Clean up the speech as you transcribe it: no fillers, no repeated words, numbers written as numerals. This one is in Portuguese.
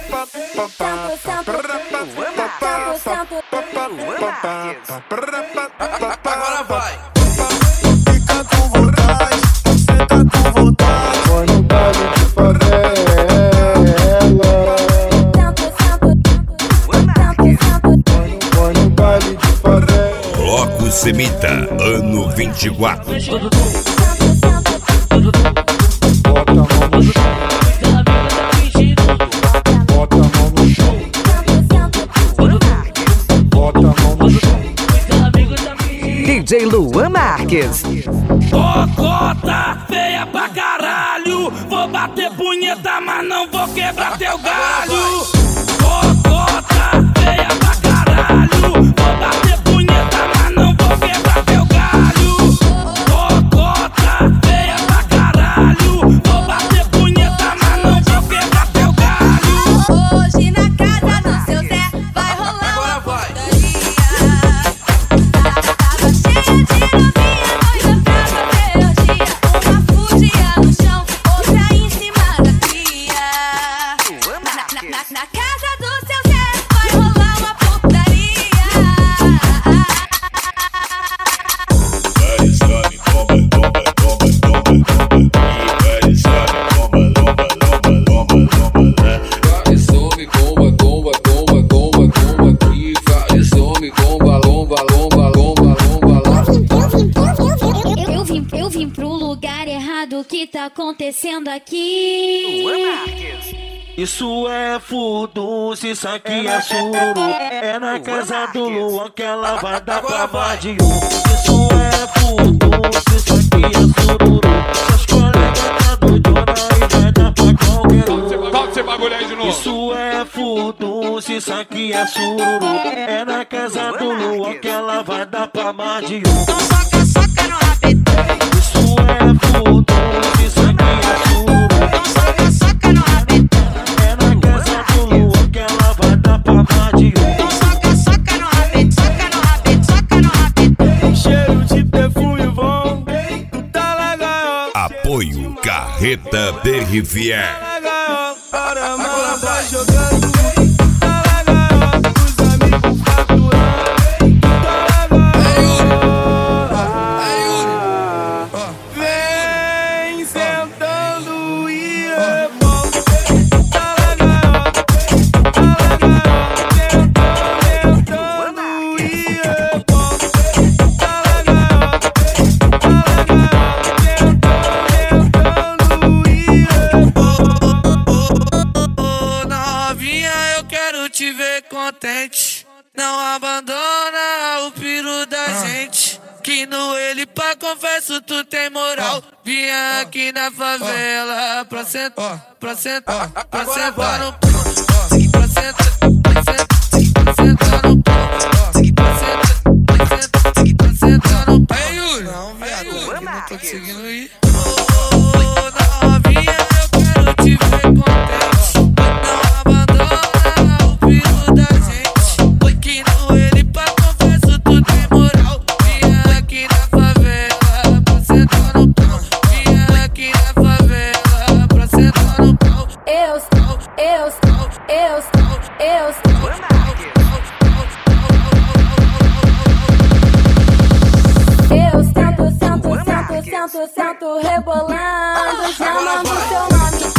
Agora vai. Fica com vontade, senta com vontade. Foi no baile de favela. Foi no baile de favela. Bloco Semita, ano 24. Bota a mão no chão. Bota a mão no chão. Bota a mão no chão. DJ Luan Marques. Cocota, feia pra caralho. Vou bater punheta, mas não vou quebrar teu galho. Cocota, feia pra caralho. Vou bater punheta, mas não vou quebrar teu galho. Cocota, feia pra caralho. Vou bater punheta, mas não vou quebrar teu galho. Hoje na casa do seu Zé vai rolar uma putaria. Tava cheia de novinha, doida pra fazer orgia. Uma fugia no chão, outra em cima da pia. Na casa do seu Zé vai rolar uma putaria. Some, comba, comba, comba, comba, comba, quica. Some, comba, lomba, lomba, lomba, lomba, Eu vim pro lugar errado, o que tá acontecendo aqui? Isso é furdunço, isso aqui é sururu. É na casa do Luan que ela vai dar pra mais de um. Isso é furdunço, isso aqui é sururu. Seus colegas tá doidona e vai dar pra qualquer um. Solta esse bagulho aí de novo. Isso é furdunço, isso aqui é sururu. É na casa do Luan que ela vai dar pra mais de um. Então soca, soca no rabetão. Isso é furdunço, isso aqui é sururu. Então soca, soca no rabetão. É na casa do Luan que ela vai dar pra mais de um. Então soca, soca no rabetão, soca no rabetão, soca no rabetão. Cheiro de perfume bom, tu tá legal. Apoio Carreta de Rivière. Para mala vai jogando, tá legal. Os amigos faturando, tá legal. Vem sentando e é bom. Tá legal, tá legal. Sentando e é bom. Tá legal, tá legal. Sentando e é bom. Novinha, eu quero te ver contente. Não abandona o piru da gente. Que no ele pra confesso tu tem moral. Vinha aqui na favela pra sentar, pra sentar, pra sentar no pau. Pra sentar, pra sentar, pra sentar no pau. Pra sentar, pra sentar, pra sentar no pau. Ei, Yuri, não, viado, eu não tô conseguindo ir. Novinha, eu quero te ver contente. Não abandona o piru da gente. Que no ele pra confesso tu tem moral. Vinha aqui na favela pra sentar no pau. Vinha aqui na favela pra sentar no pau. Eu sento rebolando, chamando seu nome.